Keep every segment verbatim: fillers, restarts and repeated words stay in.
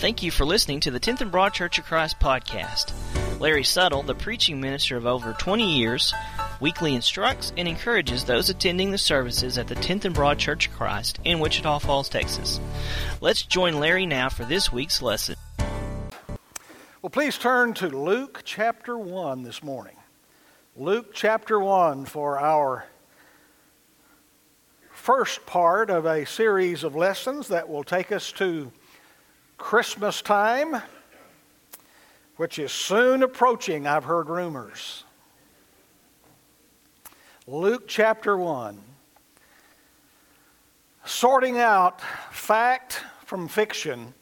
Thank you for listening to the tenth and Broad Church of Christ podcast. Larry Suttle, the preaching minister of over twenty years, weekly instructs and encourages those attending the services at the tenth and Broad Church of Christ in Wichita Falls, Texas. Let's join Larry now for this week's lesson. Well, please turn to Luke chapter one this morning. Luke chapter one for our first part of a series of lessons that will take us to Christmas time, which is soon approaching, I've heard rumors. Luke chapter one. Sorting out fact from fiction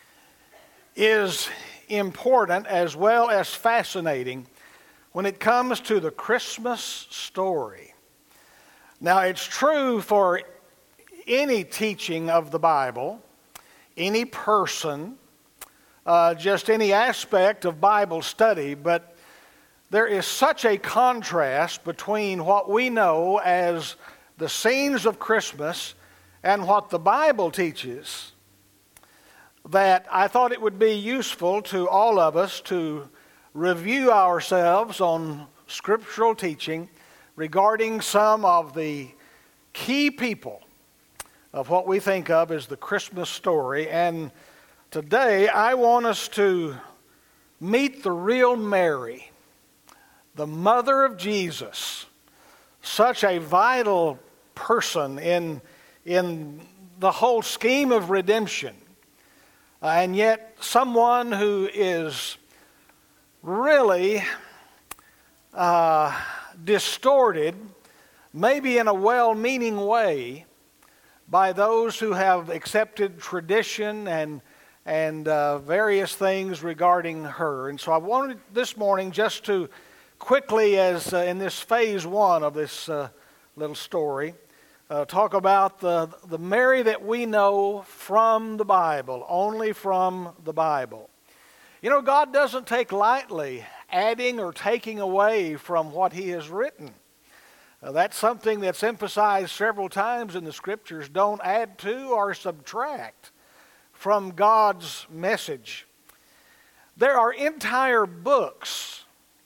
is important as well as fascinating when it comes to the Christmas story. Now, it's true for any teaching of the Bible, any person, uh, just any aspect of Bible study, but there is such a contrast between what we know as the scenes of Christmas and what the Bible teaches that I thought it would be useful to all of us to review ourselves on scriptural teaching regarding some of the key people of what we think of as the Christmas story. And today I want us to meet the real Mary, the mother of Jesus, such a vital person in, in the whole scheme of redemption, uh, and yet someone who is really uh, distorted, maybe in a well-meaning way, by those who have accepted tradition and and uh, various things regarding her. And so I wanted this morning just to quickly, as uh, in this phase one of this uh, little story, uh, talk about the, the Mary that we know from the Bible, only from the Bible. You know, God doesn't take lightly adding or taking away from what He has written. Uh, that's something that's emphasized several times in the Scriptures. Don't add to or subtract from God's message. There are entire books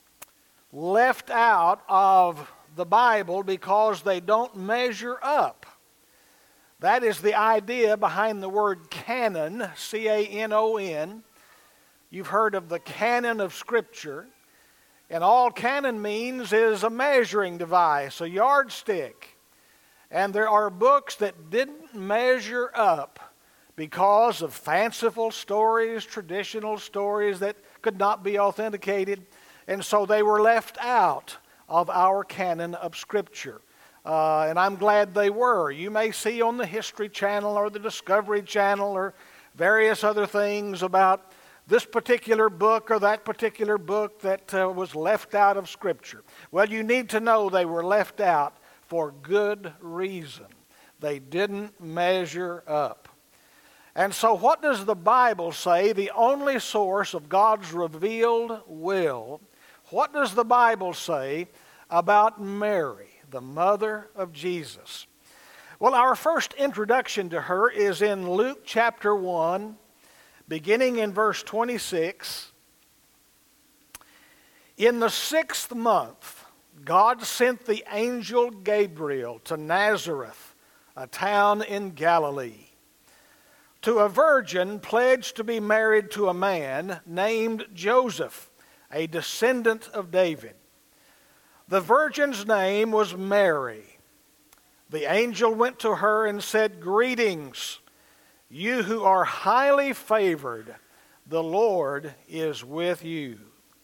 left out of the Bible because they don't measure up. That is the idea behind the word canon, C A N O N. You've heard of the canon of Scripture. And all canon means is a measuring device, a yardstick. And there are books that didn't measure up because of fanciful stories, traditional stories that could not be authenticated. And so they were left out of our canon of Scripture. Uh, and I'm glad they were. You may see on the History Channel or the Discovery Channel or various other things about this particular book or that particular book that uh, was left out of Scripture. Well, you need to know they were left out for good reason. They didn't measure up. And so what does the Bible say, the only source of God's revealed will? What does the Bible say about Mary, the mother of Jesus? Well, our first introduction to her is in Luke chapter one, beginning in verse twenty-six. In the sixth month, God sent the angel Gabriel to Nazareth, a town in Galilee, to a virgin pledged to be married to a man named Joseph, a descendant of David. The virgin's name was Mary. The angel went to her and said, "Greetings, you who are highly favored, the Lord is with you."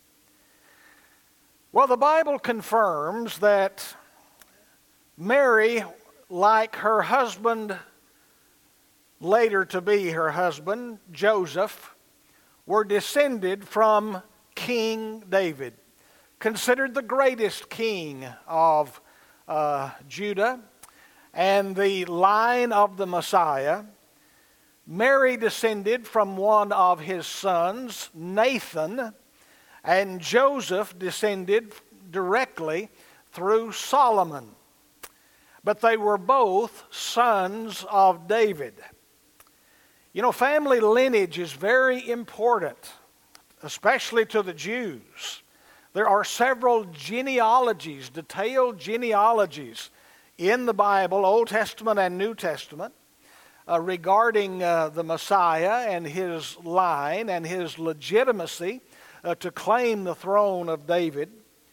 Well, the Bible confirms that Mary, like her husband, later to be her husband, Joseph, were descended from King David, considered the greatest king of uh, Judah and the line of the Messiah. Mary descended from one of his sons, Nathan, and Joseph descended directly through Solomon. But they were both sons of David. You know, family lineage is very important, especially to the Jews. There are several genealogies, detailed genealogies in the Bible, Old Testament and New Testament, uh, regarding uh, the Messiah and his line and his legitimacy uh, to claim the throne of David.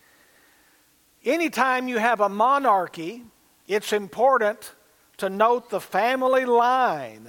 Anytime you have a monarchy, it's important to note the family line.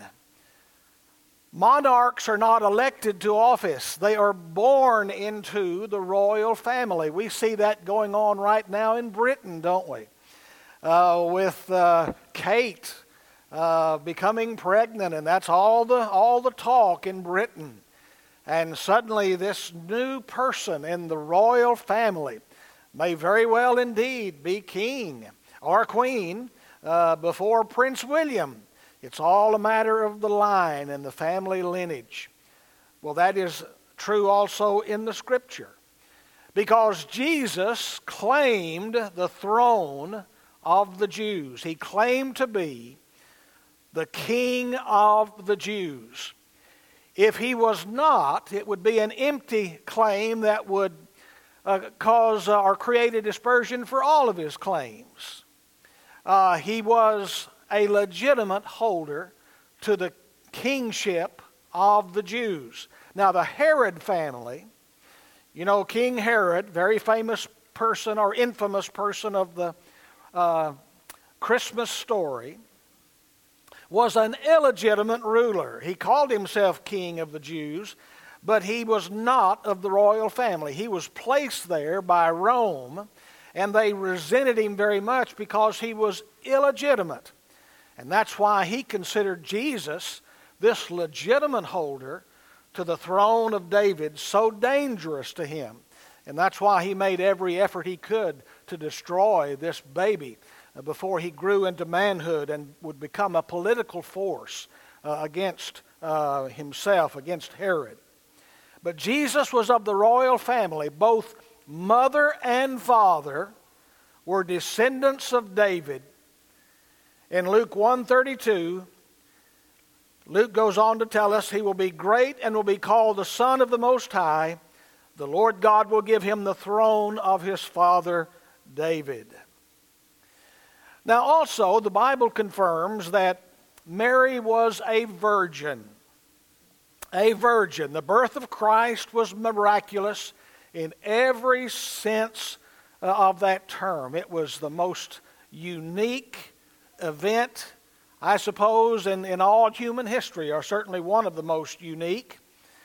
Monarchs are not elected to office. They are born into the royal family. We see that going on right now in Britain, don't we? Uh, with uh, Kate uh, becoming pregnant, and that's all the, all the talk in Britain. And suddenly this new person in the royal family may very well indeed be king or queen uh, before Prince William. It's all a matter of the line and the family lineage. Well, that is true also in the Scripture, because Jesus claimed the throne of the Jews. He claimed to be the King of the Jews. If he was not, it would be an empty claim that would uh, cause uh, or create a dispersion for all of his claims. Uh, he was a legitimate holder to the kingship of the Jews. Now, the Herod family, you know, King Herod, very famous person or infamous person of the uh, Christmas story, was an illegitimate ruler. He called himself king of the Jews, but he was not of the royal family. He was placed there by Rome, and they resented him very much because he was illegitimate. And that's why he considered Jesus, this legitimate holder to the throne of David, so dangerous to him. And that's why he made every effort he could to destroy this baby before he grew into manhood and would become a political force uh, against uh, himself, against Herod. But Jesus was of the royal family. Both mother and father were descendants of David. In Luke one thirty-two, Luke goes on to tell us, he will be great and will be called the Son of the Most High. The Lord God will give him the throne of his father David. Now also, the Bible confirms that Mary was a virgin. A virgin. The birth of Christ was miraculous in every sense of that term. It was the most unique event, I suppose, in, in all human history, or certainly one of the most unique.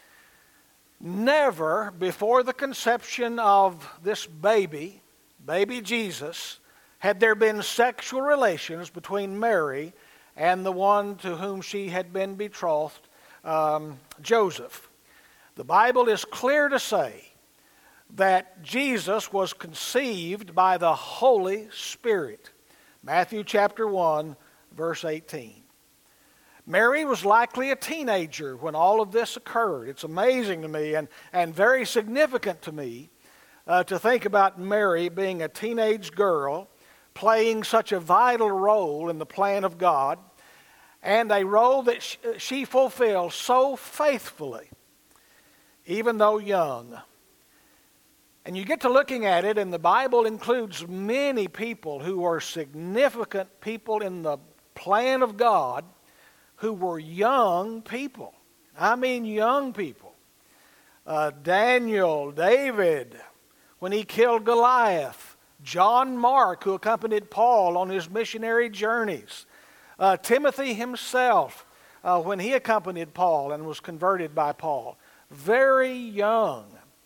Never before the conception of this baby, baby Jesus, had there been sexual relations between Mary and the one to whom she had been betrothed, um, Joseph. The Bible is clear to say that Jesus was conceived by the Holy Spirit. Matthew chapter one, verse eighteen. Mary was likely a teenager when all of this occurred. It's amazing to me and, and very significant to me uh, to think about Mary being a teenage girl playing such a vital role in the plan of God, and a role that she, she fulfilled so faithfully, even though young. And you get to looking at it, and the Bible includes many people who are significant people in the plan of God who were young people. I mean young people. Uh, Daniel, David, when he killed Goliath. John Mark, who accompanied Paul on his missionary journeys. Uh, Timothy himself, uh, when he accompanied Paul and was converted by Paul. Very young.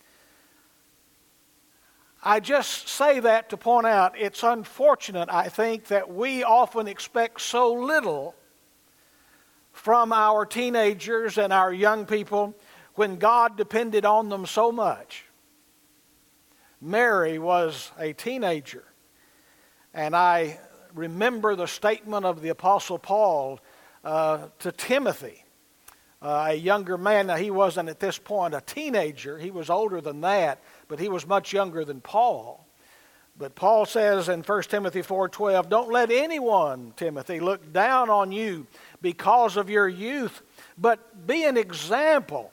I just say that to point out it's unfortunate, I think, that we often expect so little from our teenagers and our young people when God depended on them so much. Mary was a teenager, and I remember the statement of the Apostle Paul uh, to Timothy, uh, a younger man. Now, he wasn't at this point a teenager. He was older than that, but he was much younger than Paul. But Paul says in First Timothy four twelve, "Don't let anyone, Timothy, look down on you because of your youth, but be an example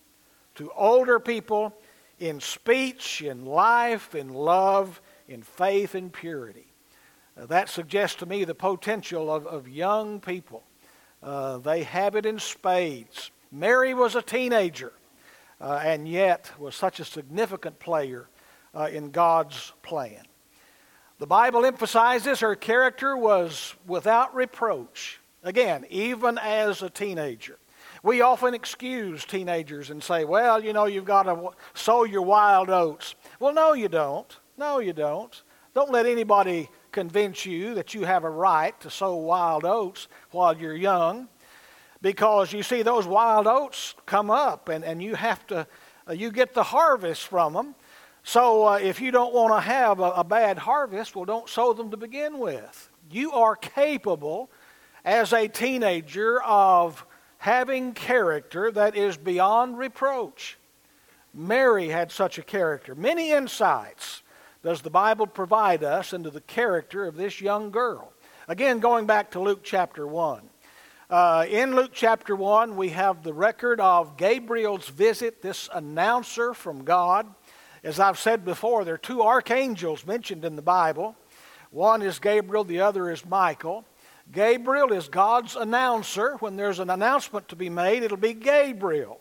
to older people in speech, in life, in love, in faith, and purity. Uh, that suggests to me the potential of, of young people. Uh, they have it in spades. Mary was a teenager, uh, and yet was such a significant player uh, in God's plan. The Bible emphasizes her character was without reproach. Again, even as a teenager. We often excuse teenagers and say, well, you know, you've got to sow your wild oats. Well, no, you don't. No, you don't. Don't let anybody convince you that you have a right to sow wild oats while you're young, because you see those wild oats come up and, and you have to, uh, you get the harvest from them. So uh, if you don't want to have a, a bad harvest, well, don't sow them to begin with. You are capable as a teenager of having character that is beyond reproach. Mary had such a character. Many insights does the Bible provide us into the character of this young girl. Again, going back to Luke chapter one. Uh, in Luke chapter one, we have the record of Gabriel's visit, this announcer from God. As I've said before, there are two archangels mentioned in the Bible. One is Gabriel, the other is Michael. Gabriel is God's announcer. When there's an announcement to be made, it'll be Gabriel.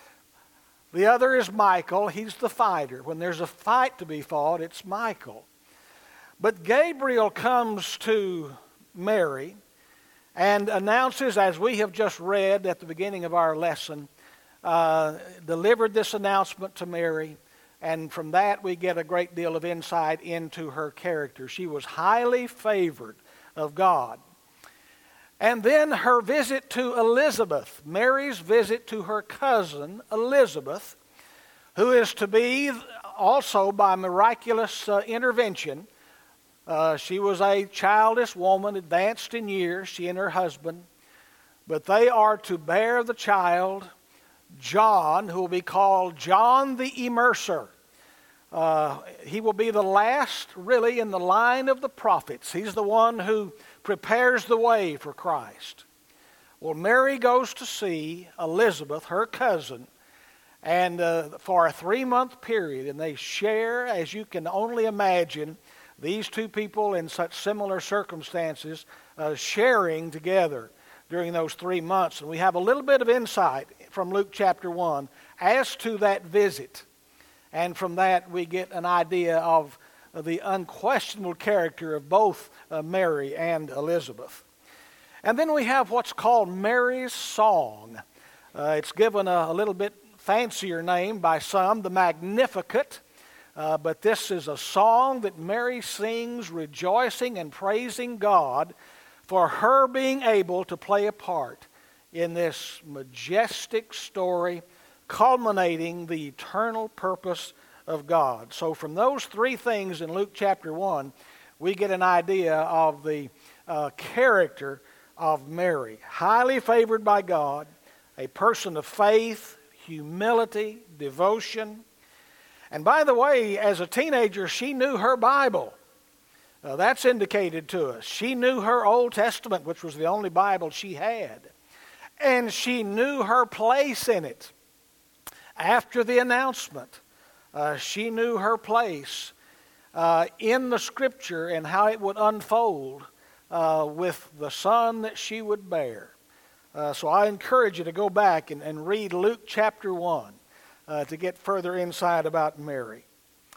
The other is Michael. He's the fighter. When there's a fight to be fought, it's Michael. But Gabriel comes to Mary and announces, as we have just read at the beginning of our lesson, uh, delivered this announcement to Mary. And from that, we get a great deal of insight into her character. She was highly favored of God. And then her visit to Elizabeth, Mary's visit to her cousin Elizabeth, who is to be also by miraculous uh, intervention. Uh, she was a childless woman, advanced in years, she and her husband. But they are to bear the child, John, who will be called John the Immerser. Uh, he will be the last, really, in the line of the prophets. He's the one who prepares the way for Christ. Well, Mary goes to see Elizabeth, her cousin, and uh, for a three-month period, and they share, as you can only imagine, these two people in such similar circumstances, uh, sharing together during those three months. And we have a little bit of insight from Luke chapter one as to that visit. And from that, we get an idea of the unquestionable character of both uh, Mary and Elizabeth. And then we have what's called Mary's Song. Uh, it's given a, a little bit fancier name by some, the Magnificat. Uh, but this is a song that Mary sings, rejoicing and praising God for her being able to play a part in this majestic story culminating the eternal purpose of God. So from those three things in Luke chapter one, we get an idea of the uh, character of Mary. Highly favored by God, a person of faith, humility, devotion. And by the way, as a teenager, she knew her Bible. Uh, that's indicated to us. She knew her Old Testament, which was the only Bible she had. And she knew her place in it. After the announcement, uh, she knew her place uh, in the Scripture and how it would unfold uh, with the son that she would bear. Uh, so I encourage you to go back and, and read Luke chapter one uh, to get further insight about Mary.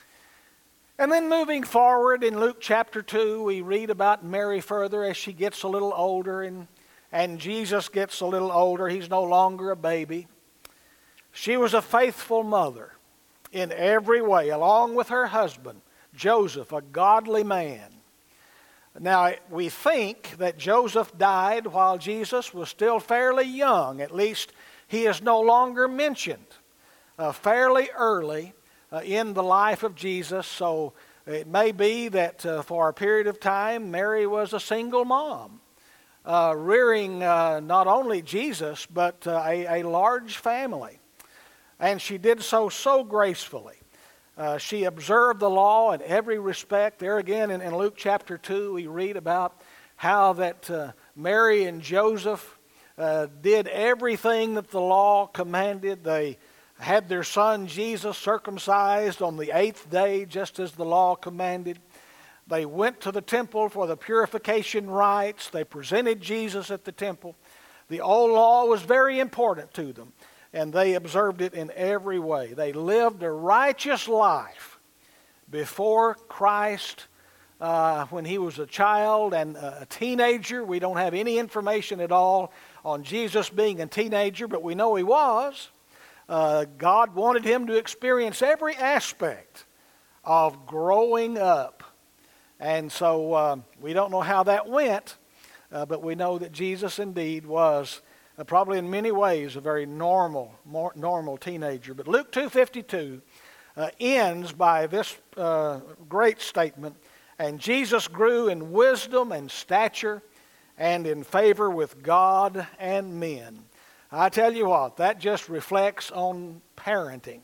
And then moving forward in Luke chapter two, we read about Mary further as she gets a little older and, and Jesus gets a little older. He's no longer a baby. She was a faithful mother in every way, along with her husband, Joseph, a godly man. Now, we think that Joseph died while Jesus was still fairly young. At least he is no longer mentioned uh, fairly early uh, in the life of Jesus. So it may be that uh, for a period of time, Mary was a single mom, uh, rearing uh, not only Jesus, but uh, a, a large family. And she did so so gracefully. Uh, she observed the law in every respect. There again in, in Luke chapter two, we read about how that uh, Mary and Joseph uh, did everything that the law commanded. They had their son Jesus circumcised on the eighth day, just as the law commanded. They went to the temple for the purification rites. They presented Jesus at the temple. The old law was very important to them, and they observed it in every way. They lived a righteous life before Christ uh, when he was a child and a teenager. We don't have any information at all on Jesus being a teenager, but we know he was. Uh, God wanted him to experience every aspect of growing up. And so uh, we don't know how that went, uh, but we know that Jesus indeed was uh, probably in many ways a very normal, more normal teenager. But Luke two fifty-two uh, ends by this uh, great statement, "And Jesus grew in wisdom and stature and in favor with God and men." I tell you what, that just reflects on parenting.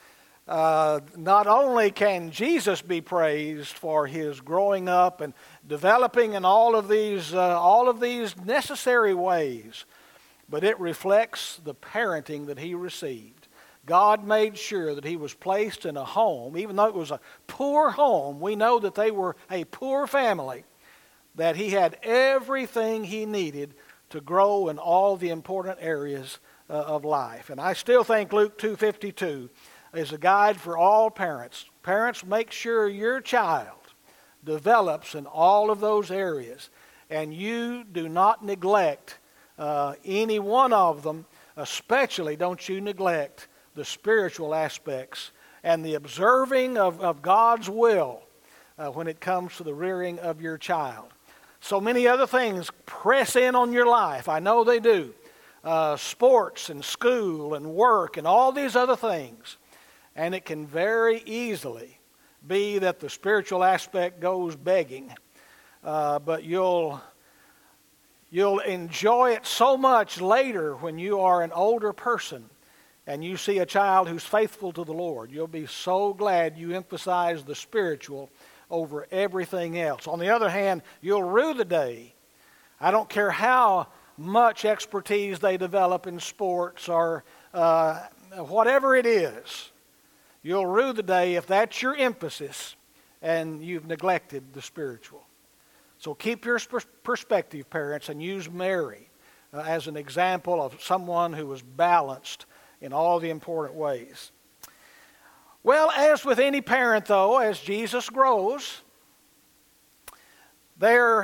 Uh, not only can Jesus be praised for his growing up and developing in all of these, uh, all of these necessary ways, but it reflects the parenting that he received. God made sure that he was placed in a home, even though it was a poor home. We know that they were a poor family, that he had everything he needed to grow in all the important areas uh, of life. And I still think Luke two fifty-two is a guide for all parents. Parents, make sure your child develops in all of those areas, and you do not neglect uh, any one of them. Especially don't you neglect the spiritual aspects and the observing of, of God's will uh, when it comes to the rearing of your child. So many other things press in on your life. I know they do. Uh, sports and school and work and all these other things. And it can very easily be that the spiritual aspect goes begging. Uh, but you'll, you'll enjoy it so much later when you are an older person and you see a child who's faithful to the Lord. You'll be so glad you emphasize the spiritual over everything else. On the other hand, you'll rue the day. I don't care how much expertise they develop in sports or uh, whatever it is. You'll rue the day if that's your emphasis and you've neglected the spiritual. So keep your perspective, parents, and use Mary uh, as an example of someone who was balanced in all the important ways. Well, as with any parent, though, as Jesus grows, there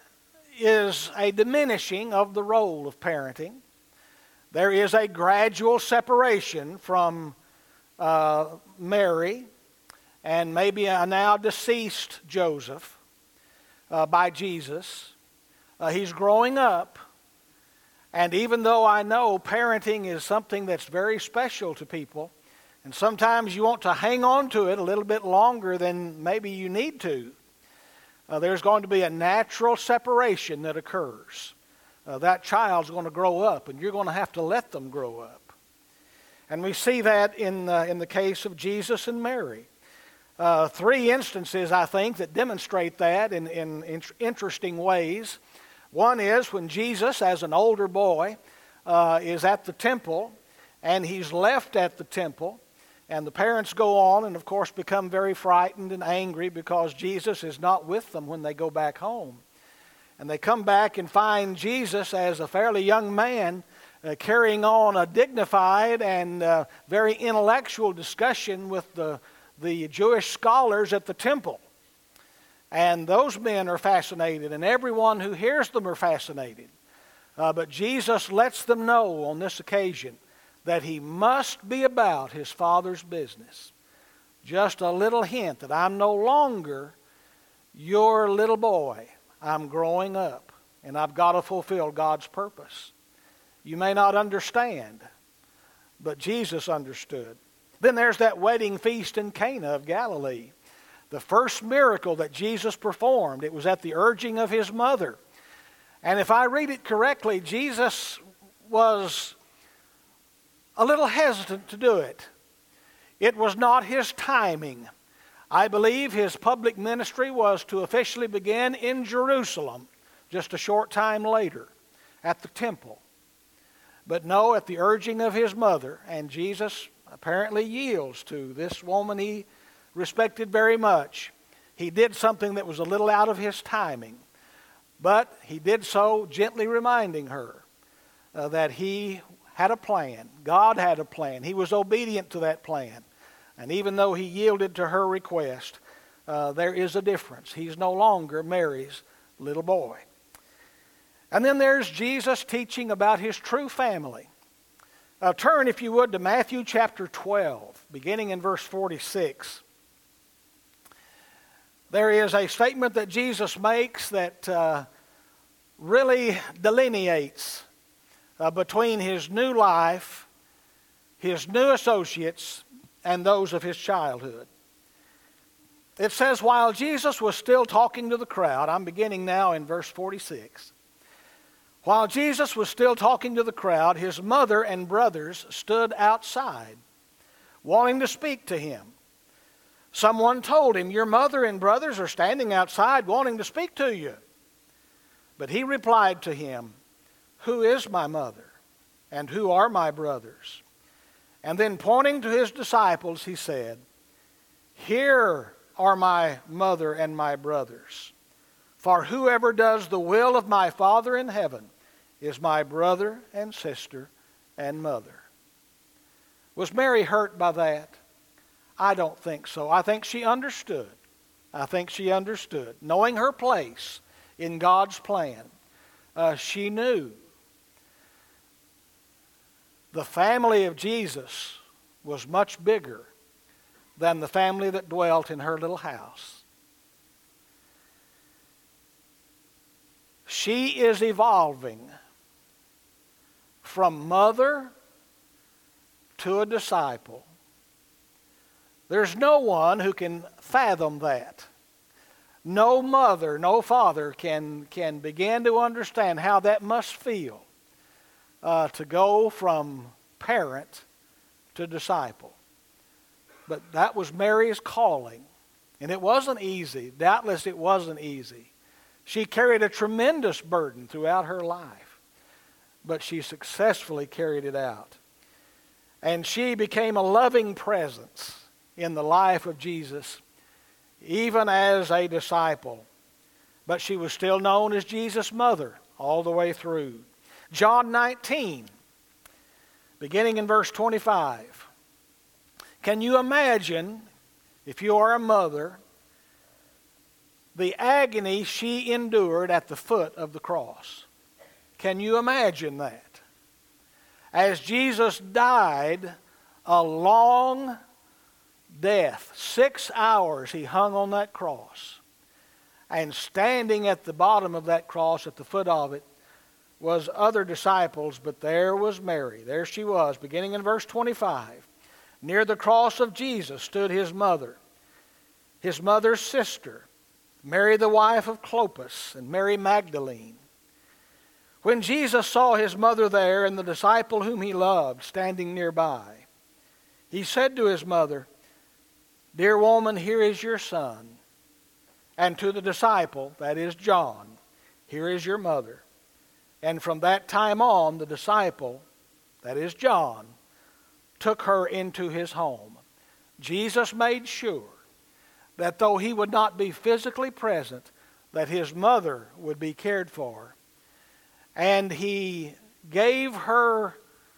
is a diminishing of the role of parenting. There is a gradual separation from uh, Mary and maybe a now deceased Joseph uh, by Jesus. Uh, he's growing up, and even though I know parenting is something that's very special to people, and sometimes you want to hang on to it a little bit longer than maybe you need to, uh, there's going to be a natural separation that occurs. Uh, that child's going to grow up, and you're going to have to let them grow up. And we see that in, uh, in the case of Jesus and Mary. Uh, three instances, I think, that demonstrate that in, in, in interesting ways. One is when Jesus, as an older boy, uh, is at the temple, and he's left at the temple, and the parents go on and, of course, become very frightened and angry because Jesus is not with them when they go back home. And they come back and find Jesus as a fairly young man uh, carrying on a dignified and uh, very intellectual discussion with the, the Jewish scholars at the temple. And those men are fascinated, and everyone who hears them are fascinated. Uh, but Jesus lets them know on this occasion that he must be about his Father's business. Just a little hint that I'm no longer your little boy. I'm growing up, and I've got to fulfill God's purpose. You may not understand, but Jesus understood. Then there's that wedding feast in Cana of Galilee. The first miracle that Jesus performed, it was at the urging of his mother. And if I read it correctly, Jesus was a little hesitant to do it. It was not his timing. I believe his public ministry was to officially begin in Jerusalem just a short time later at the temple. But no, at the urging of his mother, and Jesus apparently yields to this woman he respected very much, he did something that was a little out of his timing. But he did so gently reminding her uh, that he had a plan. God had a plan. He was obedient to that plan. And even though he yielded to her request, uh, there is a difference. He's no longer Mary's little boy. And then there's Jesus teaching about his true family. Uh, turn, if you would, to Matthew chapter twelve, beginning in verse forty-six. There is a statement that Jesus makes that uh, really delineates uh, between his new life, his new associates, and those of his childhood. It says, while Jesus was still talking to the crowd, I'm beginning now in verse forty-six. While Jesus was still talking to the crowd, his mother and brothers stood outside, wanting to speak to him. Someone told him, your mother and brothers are standing outside wanting to speak to you. But he replied to him, who is my mother, and who are my brothers? And then pointing to his disciples, he said, here are my mother and my brothers. For whoever does the will of my Father in heaven is my brother and sister and mother. Was Mary hurt by that? I don't think so. I think she understood. I think she understood. Knowing her place in God's plan, uh, she knew the family of Jesus was much bigger than the family that dwelt in her little house. She is evolving from mother to a disciple. There's no one who can fathom that. No mother, no father can, can begin to understand how that must feel uh, to go from parent to disciple. But that was Mary's calling. And it wasn't easy. Doubtless it wasn't easy. She carried a tremendous burden throughout her life, but she successfully carried it out. And she became a loving presence in the life of Jesus, even as a disciple. But she was still known as Jesus' mother all the way through. John nineteen, beginning in verse twenty-five. Can you imagine, if you are a mother, the agony she endured at the foot of the cross? Can you imagine that? As Jesus died a long death, six hours he hung on that cross. And standing at the bottom of that cross, at the foot of it, was other disciples, but there was Mary. There she was, beginning in verse twenty-five. Near the cross of Jesus stood his mother, his mother's sister, Mary the wife of Clopas, and Mary Magdalene. When Jesus saw his mother there and the disciple whom he loved standing nearby, he said to his mother, dear woman, here is your son. And to the disciple, that is John, here is your mother. And from that time on, the disciple, that is John, took her into his home. Jesus made sure that though he would not be physically present, that his mother would be cared for. And he gave her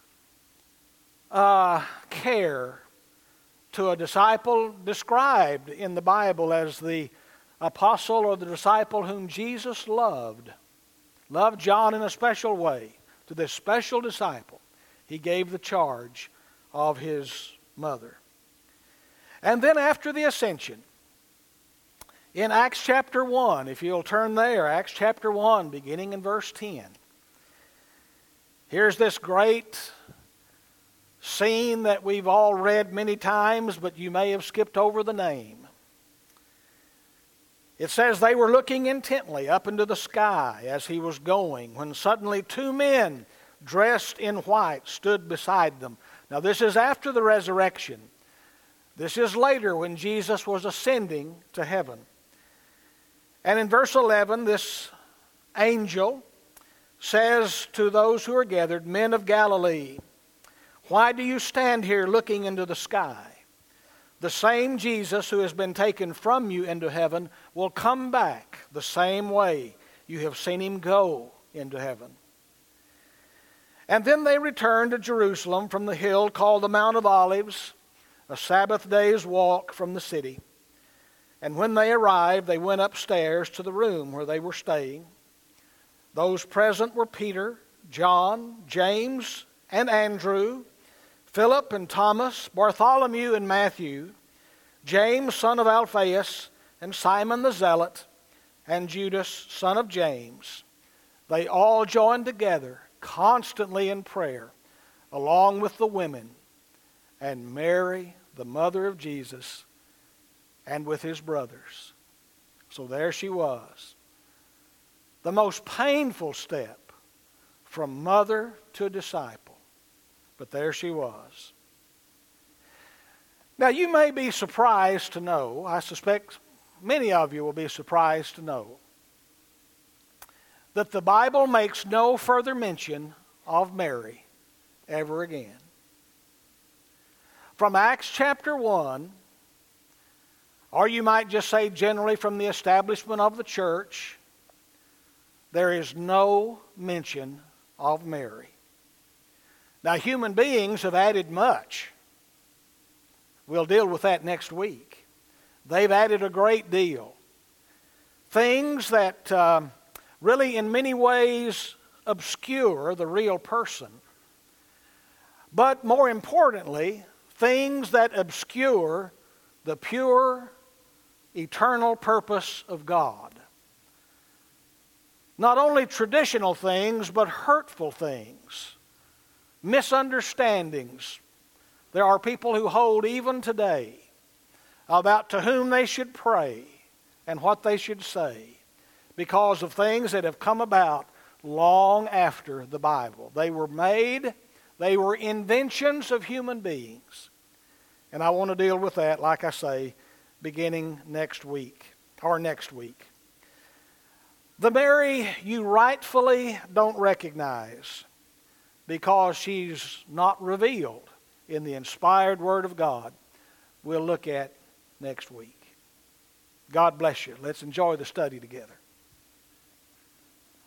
uh, care to a disciple described in the Bible as the apostle or the disciple whom Jesus loved. Loved John in a special way. To this special disciple, he gave the charge of his mother. And then after the ascension, in Acts chapter one, if you'll turn there, Acts chapter one, beginning in verse ten. Here's this great scene that we've all read many times, but you may have skipped over the name. It says they were looking intently up into the sky as he was going, when suddenly two men dressed in white stood beside them. Now this is after the resurrection. This is later when Jesus was ascending to heaven. And in verse eleven, this angel says to those who are gathered, "Men of Galilee, why do you stand here looking into the sky? The same Jesus who has been taken from you into heaven will come back the same way you have seen him go into heaven." And then they returned to Jerusalem from the hill called the Mount of Olives, a Sabbath day's walk from the city. And when they arrived, they went upstairs to the room where they were staying. Those present were Peter, John, James, and Andrew, Philip and Thomas, Bartholomew and Matthew, James, son of Alphaeus, and Simon the Zealot, and Judas, son of James. They all joined together constantly in prayer, along with the women, and Mary, the mother of Jesus, and with his brothers. So there she was. The most painful step from mother to disciple. But there she was. Now you may be surprised to know, I suspect many of you will be surprised to know, that the Bible makes no further mention of Mary ever again. From Acts chapter one, or you might just say generally from the establishment of the church, there is no mention of Mary. Now, human beings have added much. We'll deal with that next week. They've added a great deal. Things that um, really in many ways obscure the real person. But more importantly, things that obscure the pure, eternal purpose of God. Not only traditional things, but hurtful things, misunderstandings. There are people who hold even today about to whom they should pray and what they should say because of things that have come about long after the Bible. They were made, they were inventions of human beings. And I want to deal with that, like I say, beginning next week, or next week. The Mary you rightfully don't recognize because she's not revealed in the inspired Word of God, we'll look at next week. God bless you. Let's enjoy the study together.